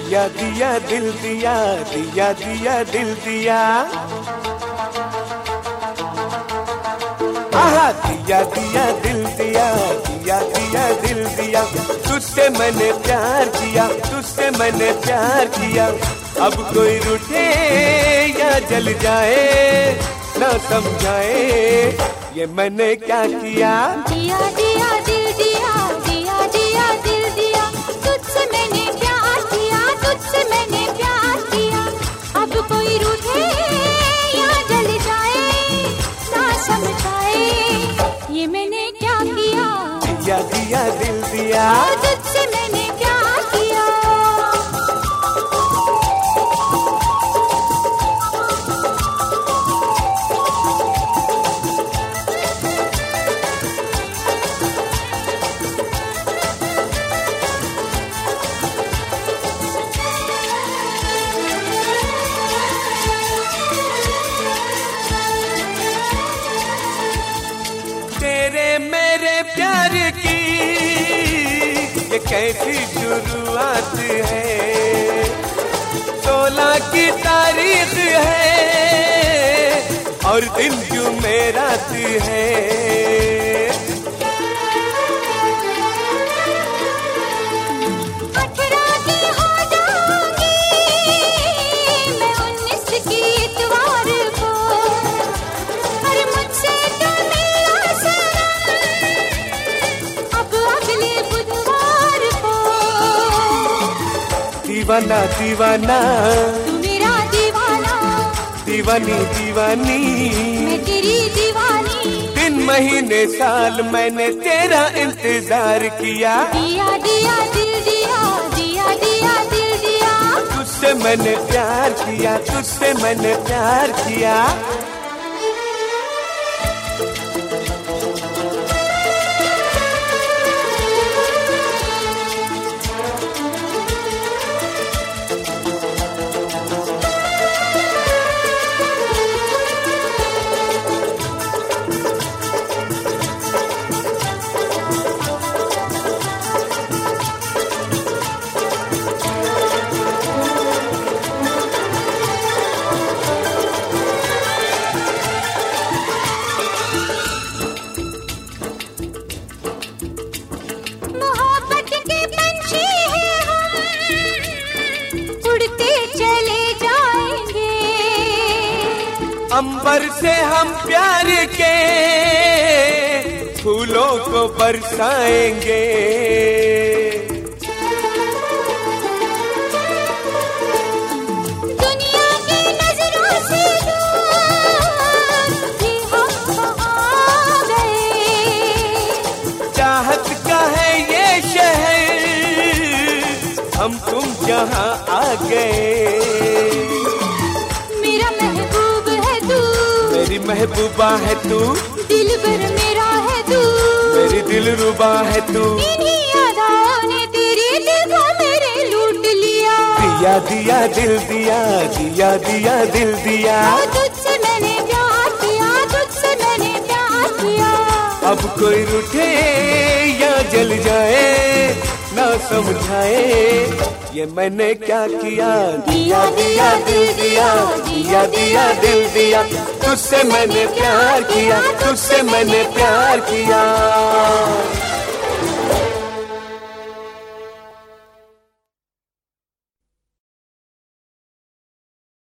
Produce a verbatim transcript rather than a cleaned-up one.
दिया दिया दिल दिया, दिया दिया दिल दिया, आहा दिया दिया दिल दिया, दिया दिया दिल दिया। तुझसे मैंने प्यार किया, तुझसे मैंने प्यार किया। अब कोई रूठे या जल जाए ना समझाए ये मैंने क्या किया। दिया दिया दिल दिया, दिया दिया दिल दिया। तुझसे मैंने प्यार किया, तुझसे मैंने प्यार किया। अब कोई रूठे या जल जाए ना समझाए ये मैंने क्या किया। दिया दिया दिल दिया, तुझसे मैंने प्यार किया। तेरे मेरे प्यार की ये कैसी शुरुआत है। सोलह की तारीख है और दिन जुमेरात है। अठारह की हो जाऊंगी मैं उन्नीस की इतवार को। अरे मुझसे तो मिला सनम अब अगले बुधवार को। दीवाना दीवाना तू मेरा दीवाना, दीवानी दीवानी मैं तेरी दीवानी। दिन महीने साल मैंने तेरा इंतजार किया। दिया दिया दिल दिया, दिया दिया दिल दिया। तुझसे मैंने प्यार किया, तुझसे मैंने प्यार किया। मोहब्बत के पंछी हैं हम, उड़ते चले जाएंगे। अंबर से हम प्यार के फूलों को बरसाएंगे। दुनिया की नजरों से दूर ये हम आ गए। चाहत का है ये शहर हम तुम जहाँ आ गए। मेरा महबूब है तू, मेरी महबूबा है तू, दिलबर मेरा है तू, मेरी दिलरुबा है तू। इन्हीं अदाओं ने तेरे दिल को मेरे लूट लिया। दिया दिया दिल दिया, दिया दिया दिल दिया। और तुझसे मैंने प्यार किया, तुझसे मैंने प्यार किया। अब कोई रूठे या जल जाए ना समझाए ये मैंने क्या किया। दिया दिया दिल दिया, दिया दिया दिल दिया। तुझसे मैंने प्यार किया, तुझसे मैंने प्यार किया।